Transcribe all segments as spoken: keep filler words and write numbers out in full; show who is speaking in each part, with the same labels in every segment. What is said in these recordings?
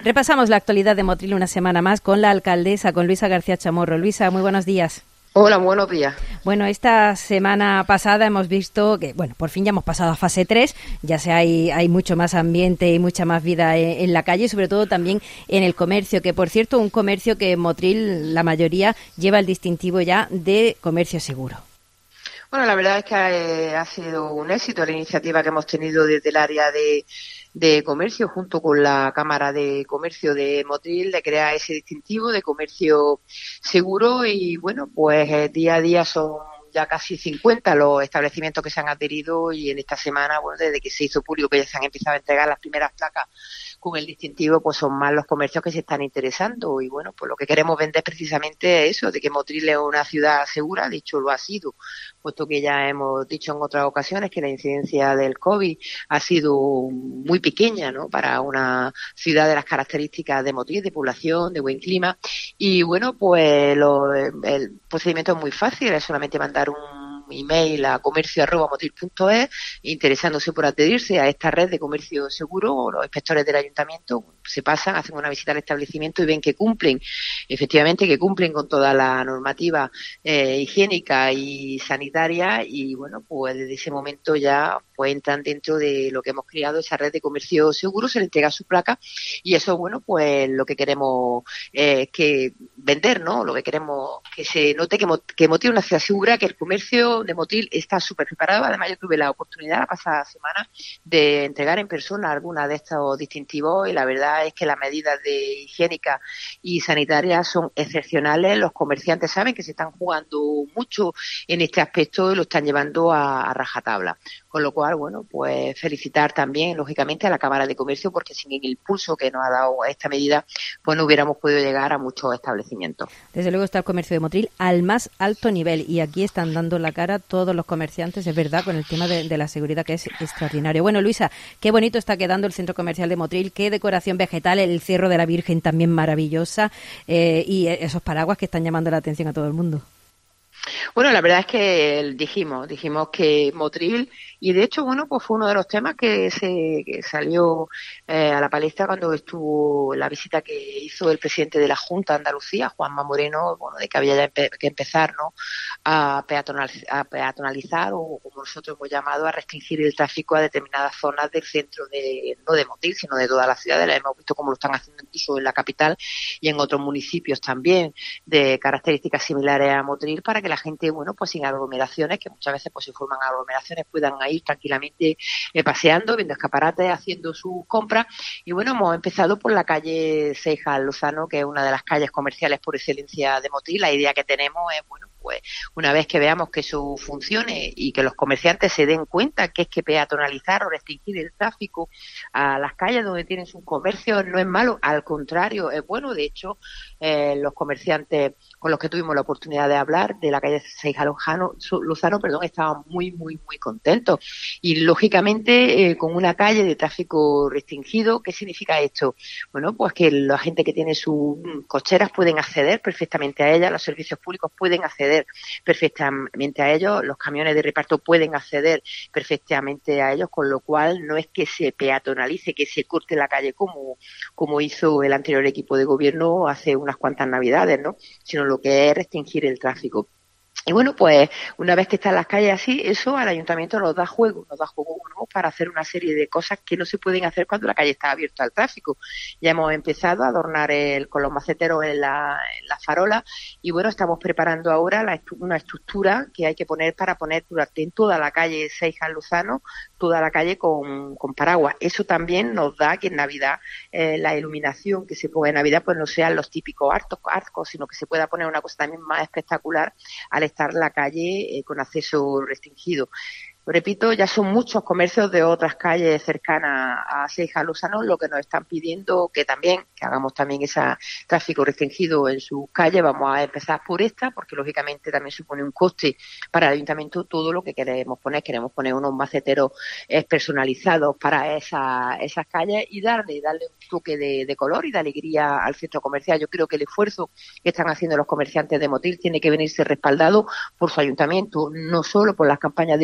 Speaker 1: Repasamos la actualidad de Motril una semana más con la alcaldesa, con Luisa García Chamorro. Luisa, muy buenos días.
Speaker 2: Hola, buenos días.
Speaker 1: Bueno, esta semana pasada hemos visto que, bueno, por fin ya hemos pasado a fase tres, ya se hay, hay mucho más ambiente y mucha más vida en, en la calle, sobre todo también en el comercio, que por cierto, un comercio que en Motril, la mayoría, lleva el distintivo ya de comercio seguro.
Speaker 2: Bueno, la verdad es que eh, ha sido un éxito la iniciativa que hemos tenido desde el área de, de comercio junto con la Cámara de Comercio de Motril de crear ese distintivo de comercio seguro y bueno, pues eh, día a día son ya casi cincuenta los establecimientos que se han adherido y en esta semana, bueno, desde que se hizo público que ya se han empezado a entregar las primeras placas con el distintivo, pues son más los comercios que se están interesando y bueno, pues lo que queremos vender precisamente es eso, de que Motril es una ciudad segura, de hecho lo ha sido, puesto que ya hemos dicho en otras ocasiones que la incidencia del COVID ha sido muy pequeña, ¿no?, para una ciudad de las características de Motril, de población, de buen clima y bueno, pues lo, el procedimiento es muy fácil, es solamente mandar un email a comercio arroba motril punto es interesándose por adherirse a esta red de comercio seguro. Los inspectores del ayuntamiento se pasan, hacen una visita al establecimiento y ven que cumplen, efectivamente que cumplen con toda la normativa eh, higiénica y sanitaria y bueno, pues desde ese momento ya pues entran dentro de lo que hemos creado, esa red de comercio seguro, se le entrega su placa y eso, bueno, pues lo que queremos es eh, que vender, ¿no? Lo que queremos que se note que, que Motril es una ciudad segura, que el comercio de Motril está súper preparado. Además, yo tuve la oportunidad la pasada semana de entregar en persona alguna de estos distintivos y la verdad es que las medidas de higiénica y sanitarias son excepcionales. Los comerciantes saben que se están jugando mucho en este aspecto y lo están llevando a, a rajatabla. Con lo cual, bueno, pues felicitar también, lógicamente, a la Cámara de Comercio porque sin el impulso que nos ha dado esta medida, pues no hubiéramos podido llegar a muchos establecimientos.
Speaker 1: Desde luego está el comercio de Motril al más alto nivel y aquí están dando la cara todos los comerciantes, es verdad, con el tema de, de la seguridad que es extraordinario. Bueno, Luisa, qué bonito está quedando el centro comercial de Motril, qué decoración vegetal, el Cerro de la Virgen también maravillosa eh, y esos paraguas que están llamando la atención a todo el mundo.
Speaker 2: Bueno, la verdad es que dijimos, dijimos que Motril, y de hecho, bueno, pues fue uno de los temas que se que salió eh, a la palestra cuando estuvo la visita que hizo el presidente de la Junta de Andalucía, Juanma Moreno, bueno, de que había ya empe- que empezar, ¿no?, a, peatonal, a peatonalizar o, como nosotros hemos llamado, a restringir el tráfico a determinadas zonas del centro de, no de Motril, sino de toda la ciudad. La hemos visto cómo lo están haciendo incluso en la capital y en otros municipios también de características similares a Motril para que la gente, bueno, pues sin aglomeraciones, que muchas veces pues se forman aglomeraciones, puedan ir tranquilamente eh, paseando, viendo escaparates, haciendo sus compras. Y bueno, hemos empezado por la calle Seijal Lozano, que es una de las calles comerciales por excelencia de Motril. La idea que tenemos es, bueno, pues una vez que veamos que eso funcione y que los comerciantes se den cuenta que es que peatonalizar o restringir el tráfico a las calles donde tienen sus comercios no es malo, al contrario, es bueno. De hecho, eh, los comerciantes con los que tuvimos la oportunidad de hablar de la calle Seijal Lozano, Lozano, perdón, estaban muy, muy, muy contentos. Y lógicamente, eh, con una calle de tráfico restringido, ¿qué significa esto? Bueno, pues que la gente que tiene sus cocheras pueden acceder perfectamente a ellas, los servicios públicos pueden acceder perfectamente a ellos, los camiones de reparto pueden acceder perfectamente a ellos, con lo cual no es que se peatonalice, que se corte la calle como, como hizo el anterior equipo de gobierno hace unas cuantas navidades, ¿no?, sino lo que es restringir el tráfico. Y bueno, pues una vez que están las calles así, eso al ayuntamiento nos da juego, nos da juego, ¿no?, para hacer una serie de cosas que no se pueden hacer cuando la calle está abierta al tráfico. Ya hemos empezado a adornar el, con los maceteros en la, en la farola y bueno, estamos preparando ahora la, una estructura que hay que poner para poner durante en toda la calle Seijal Lozano, toda la calle con, con paraguas. Eso también nos da que en Navidad eh, la iluminación que se ponga en Navidad pues no sean los típicos arcos, arcos, sino que se pueda poner una cosa también más espectacular al estar la calle eh, con acceso restringido. Repito, ya son muchos comercios de otras calles cercanas a Seijal Lozano lo que nos están pidiendo que también, que hagamos también ese tráfico restringido en sus calles. Vamos a empezar por esta, porque lógicamente también supone un coste para el ayuntamiento todo lo que queremos poner. Queremos poner unos maceteros eh, personalizados para esa, esas calles y darle, darle un toque de, de color y de alegría al centro comercial. Yo creo que el esfuerzo que están haciendo los comerciantes de Motril tiene que venirse respaldado por su ayuntamiento, no solo por las campañas de promoción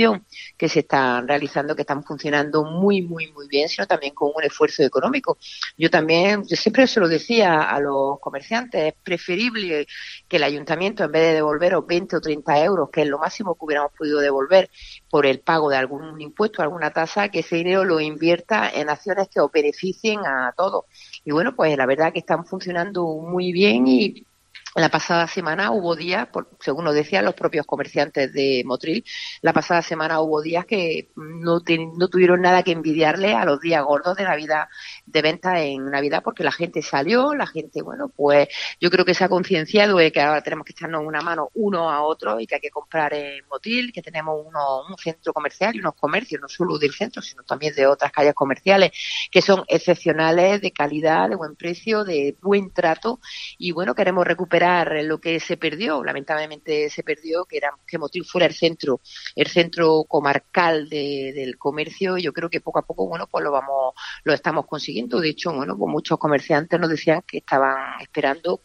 Speaker 2: climatización que se están realizando, que están funcionando muy, muy, muy bien, sino también con un esfuerzo económico. Yo también, yo siempre se lo decía a los comerciantes, es preferible que el ayuntamiento, en vez de devolveros veinte o treinta euros, que es lo máximo que hubiéramos podido devolver por el pago de algún impuesto, alguna tasa, que ese dinero lo invierta en acciones que os beneficien a todos. Y bueno, pues la verdad que están funcionando muy bien y la pasada semana hubo días, por, según nos decían los propios comerciantes de Motril, la pasada semana hubo días que no, te, no tuvieron nada que envidiarle a los días gordos de Navidad, de venta en Navidad, porque la gente salió, la gente, bueno, pues yo creo que se ha concienciado de que ahora tenemos que echarnos una mano uno a otro y que hay que comprar en Motril, que tenemos uno, un centro comercial y unos comercios, no solo del centro, sino también de otras calles comerciales, que son excepcionales, de calidad, de buen precio, de buen trato, y bueno, queremos recuperar lo que se perdió, lamentablemente se perdió, que era que Motril fuera el centro, el centro comarcal de, del comercio, y yo creo que poco a poco, bueno, pues lo vamos, lo estamos consiguiendo. De hecho, bueno, pues muchos comerciantes nos decían que estaban esperando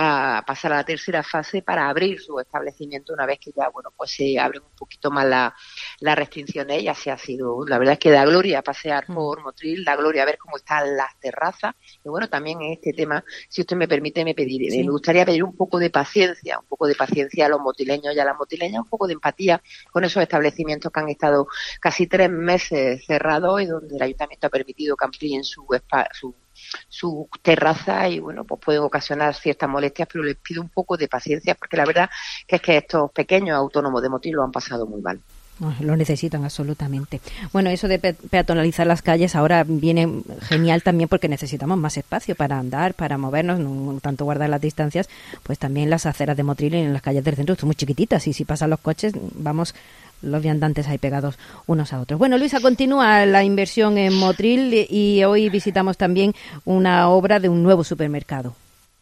Speaker 2: a pasar a la tercera fase para abrir su establecimiento una vez que ya, bueno, pues se abren un poquito más la, las restricciones, y así ha sido. La verdad es que da gloria pasear por Motril, da gloria ver cómo están las terrazas, y bueno, también en este tema, si usted me permite, me pediré, sí. me gustaría pedir un poco de paciencia, un poco de paciencia a los motileños y a las motileñas, un poco de empatía con esos establecimientos que han estado casi tres meses cerrados y donde el ayuntamiento ha permitido que amplíen su, su, su terraza y bueno, pues pueden ocasionar ciertas molestias, pero les pido un poco de paciencia porque la verdad que es que estos pequeños autónomos de Motril lo han pasado muy mal.
Speaker 1: Lo necesitan absolutamente. Bueno, eso de pe- peatonalizar las calles ahora viene genial también porque necesitamos más espacio para andar, para movernos, no tanto guardar las distancias, pues también las aceras de Motril en las calles del centro son muy chiquititas y si pasan los coches vamos los viandantes ahí pegados unos a otros. Bueno, Luisa, continúa la inversión en Motril y hoy visitamos también una obra de un nuevo supermercado.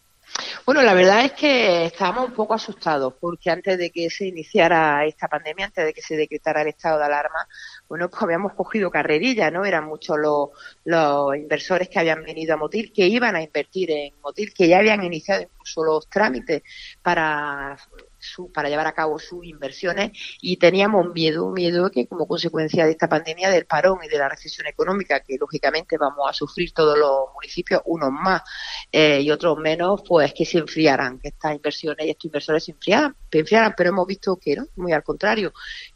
Speaker 2: Bueno, la verdad es que estábamos un poco asustados porque antes de que se iniciara esta pandemia, antes de que se decretara el estado de alarma, bueno, pues habíamos cogido carrerilla, ¿no? Eran muchos los, los inversores que habían venido a Motril, que iban a invertir en Motril, que ya habían iniciado incluso los trámites para su, para llevar a cabo sus inversiones y teníamos miedo, miedo que como consecuencia de esta pandemia, del parón y de la recesión económica que lógicamente vamos a sufrir todos los municipios, unos más eh, y otros menos, pues que se enfriaran, que estas inversiones y estos inversores se enfriaran, se enfriaran, pero hemos visto que no, muy al contrario,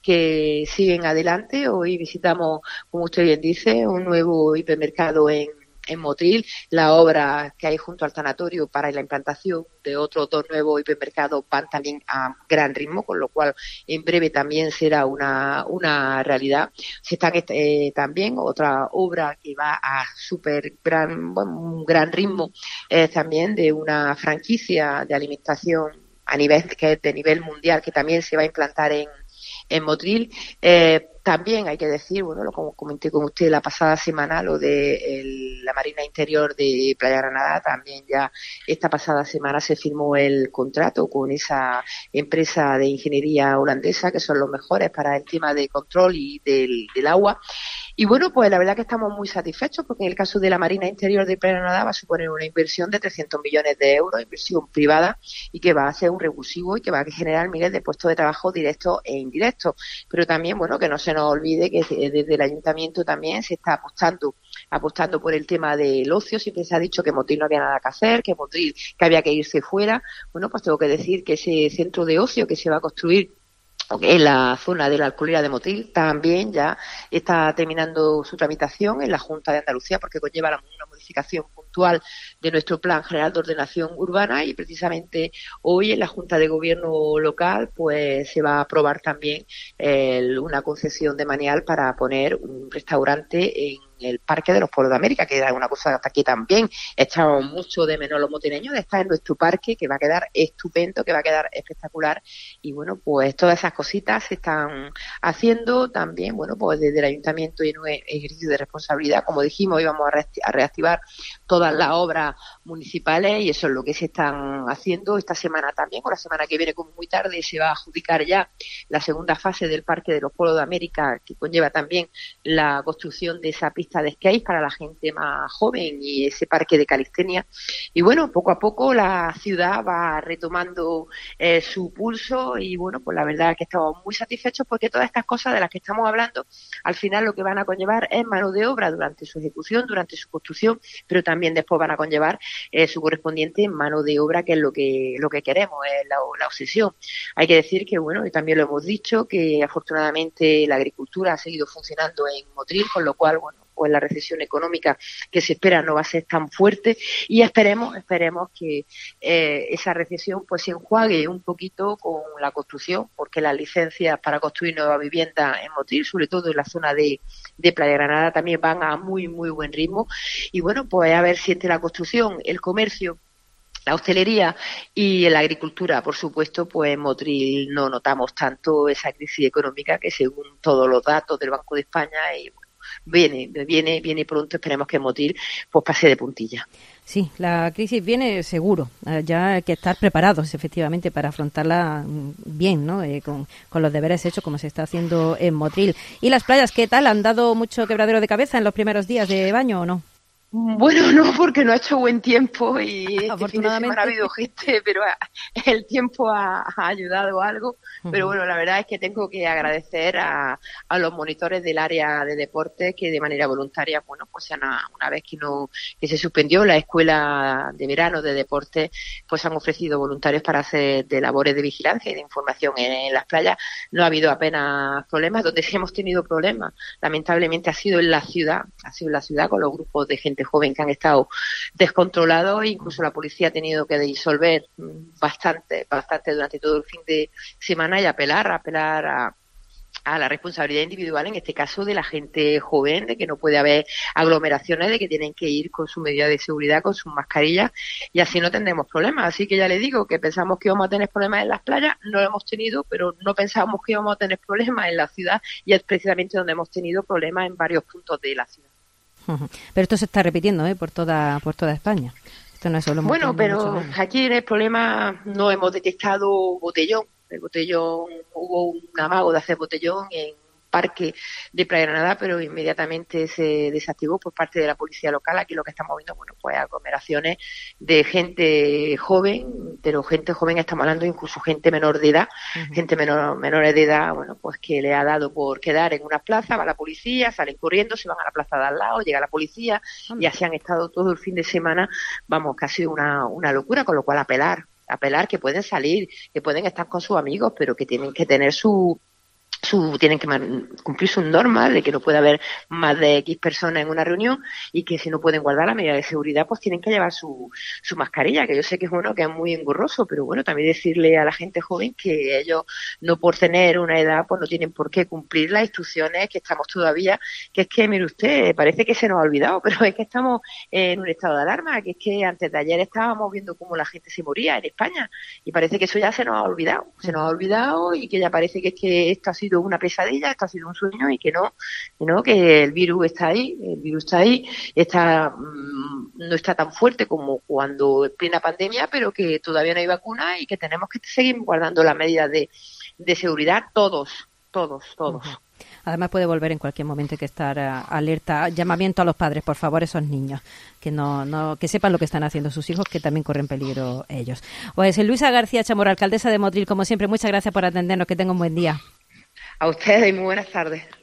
Speaker 2: que siguen adelante. Hoy visitamos, como usted bien dice, un nuevo hipermercado en en Motril, la obra que hay junto al tanatorio para la implantación de otros dos nuevos hipermercados van también a gran ritmo, con lo cual en breve también será una, una realidad. Se están eh, también otra obra que va a súper gran, bueno, un gran ritmo eh, también de una franquicia de alimentación a nivel que es de nivel mundial que también se va a implantar en en Motril. Eh, también hay que decir, bueno, lo como comenté con usted la pasada semana, lo de el, la Marina Interior de Playa Granada, también ya esta pasada semana se firmó el contrato con esa empresa de ingeniería holandesa, que son los mejores para el tema de control y del, del agua. Y bueno, pues la verdad que estamos muy satisfechos porque en el caso de la Marina Interior de Playa Granada va a suponer una inversión de trescientos millones de euros, inversión privada, y que va a ser un revulsivo y que va a generar miles de puestos de trabajo directos e indirectos. Pero también, bueno, que no se nos olvide que desde el ayuntamiento también se está apostando apostando por el tema del ocio. Siempre se ha dicho que Motril no había nada que hacer, que Motril que había que irse fuera. Bueno, pues tengo que decir que ese centro de ocio que se va a construir en la zona de la Alcolera de Motril también ya está terminando su tramitación en la Junta de Andalucía porque conlleva la, una modificación puntual de nuestro Plan General de Ordenación Urbana y precisamente hoy en la Junta de Gobierno local pues se va a aprobar también el, una concesión de Manial para poner un restaurante en el Parque de los Pueblos de América, que era una cosa que también echamos mucho de menos los motileños, de estar en nuestro parque, que va a quedar estupendo, que va a quedar espectacular. Y bueno, pues todas esas cositas se están haciendo también, bueno, pues desde el ayuntamiento y en un ejercicio de responsabilidad, como dijimos, íbamos a reactivar todas las obras municipales y eso es lo que se están haciendo esta semana también, o la semana que viene como muy tarde se va a adjudicar ya la segunda fase del Parque de los Pueblos de América, que conlleva también la construcción de esa pista pista de skate para la gente más joven y ese parque de calistenia. Y bueno, poco a poco la ciudad va retomando eh, su pulso y bueno, pues la verdad es que estamos muy satisfechos porque todas estas cosas de las que estamos hablando, al final lo que van a conllevar es mano de obra durante su ejecución, durante su construcción, pero también después van a conllevar eh, su correspondiente mano de obra, que es lo que lo que queremos, es la, la obsesión. Hay que decir que, bueno, y también lo hemos dicho, que afortunadamente la agricultura ha seguido funcionando en Motril, con lo cual, bueno, pues la recesión económica que se espera no va a ser tan fuerte y esperemos esperemos que eh, esa recesión pues se enjuague un poquito con la construcción, porque las licencias para construir nuevas viviendas en Motril, sobre todo en la zona de, de Playa Granada, también van a muy muy buen ritmo y bueno, pues a ver si entre la construcción, el comercio, la hostelería y la agricultura, por supuesto, pues en Motril no notamos tanto esa crisis económica que según todos los datos del Banco de España y viene, viene, viene pronto, esperemos que Motril pues pase de puntilla.
Speaker 1: Sí, la crisis viene seguro, ya hay que estar preparados efectivamente para afrontarla bien, ¿no? Eh, con, con los deberes hechos como se está haciendo en Motril. ¿Y las playas qué tal? ¿Han dado mucho quebradero de cabeza en los primeros días de baño o no?
Speaker 2: Bueno, no, porque no ha hecho buen tiempo y este fin de semana ha habido gente, pero el tiempo ha, ha ayudado algo. Pero bueno, la verdad es que tengo que agradecer a, a los monitores del área de deportes que de manera voluntaria, bueno, pues una, una vez que no que se suspendió la escuela de verano de deportes, pues han ofrecido voluntarios para hacer de labores de vigilancia y de información en, en las playas. No ha habido apenas problemas. Donde sí hemos tenido problemas, lamentablemente, ha sido en la ciudad, ha sido en la ciudad con los grupos de gente joven que han estado descontrolados, incluso la policía ha tenido que disolver bastante, bastante durante todo el fin de semana y apelar, apelar a a la responsabilidad individual, en este caso de la gente joven, de que no puede haber aglomeraciones, de que tienen que ir con su medida de seguridad, con sus mascarillas, y así no tendremos problemas. Así que ya les digo que pensamos que íbamos a tener problemas en las playas, no lo hemos tenido, pero no pensábamos que íbamos a tener problemas en la ciudad, y es precisamente donde hemos tenido problemas en varios puntos de la ciudad.
Speaker 1: Pero esto se está repitiendo, ¿eh? por toda por toda España. Esto no es solo
Speaker 2: bueno, pero aquí en el problema no hemos detectado botellón. El botellón, hubo un amago de hacer botellón en parque de Playa Granada, pero inmediatamente se desactivó por parte de la policía local. Aquí lo que estamos viendo, bueno, pues aglomeraciones de gente joven, pero gente joven estamos hablando incluso gente menor de edad, uh-huh. gente menor menores de edad, bueno, pues que le ha dado por quedar en una plaza, va la policía, salen corriendo, se van a la plaza de al lado, llega la policía, uh-huh. y así han estado todo el fin de semana, vamos, que ha sido una, una locura, con lo cual apelar, apelar que pueden salir, que pueden estar con sus amigos, pero que tienen que tener su Su, tienen que man, cumplir sus normas de que no puede haber más de X personas en una reunión y que si no pueden guardar la medida de seguridad pues tienen que llevar su, su mascarilla, que yo sé que es bueno, que es muy engorroso, pero bueno, también decirle a la gente joven que ellos no por tener una edad pues no tienen por qué cumplir las instrucciones, que estamos todavía, que es que mire usted, parece que se nos ha olvidado, pero es que estamos en un estado de alarma, que es que antes de ayer estábamos viendo cómo la gente se moría en España y parece que eso ya se nos ha olvidado, se nos ha olvidado y que ya parece que es que esto ha sido una pesadilla, esto ha sido un sueño y que no, que no, que el virus está ahí, el virus está ahí, está mmm, no está tan fuerte como cuando en plena pandemia, pero que todavía no hay vacuna y que tenemos que seguir guardando las medidas de, de seguridad todos, todos, todos.
Speaker 1: Uh-huh. Además puede volver en cualquier momento, hay que estar uh, alerta. Llamamiento a los padres, por favor, esos niños, que no, no, que sepan lo que están haciendo sus hijos, que también corren peligro ellos. Pues Luisa García Chamorro, alcaldesa de Motril, como siempre, muchas gracias por atendernos, que tenga un buen día.
Speaker 2: A ustedes y muy buenas tardes.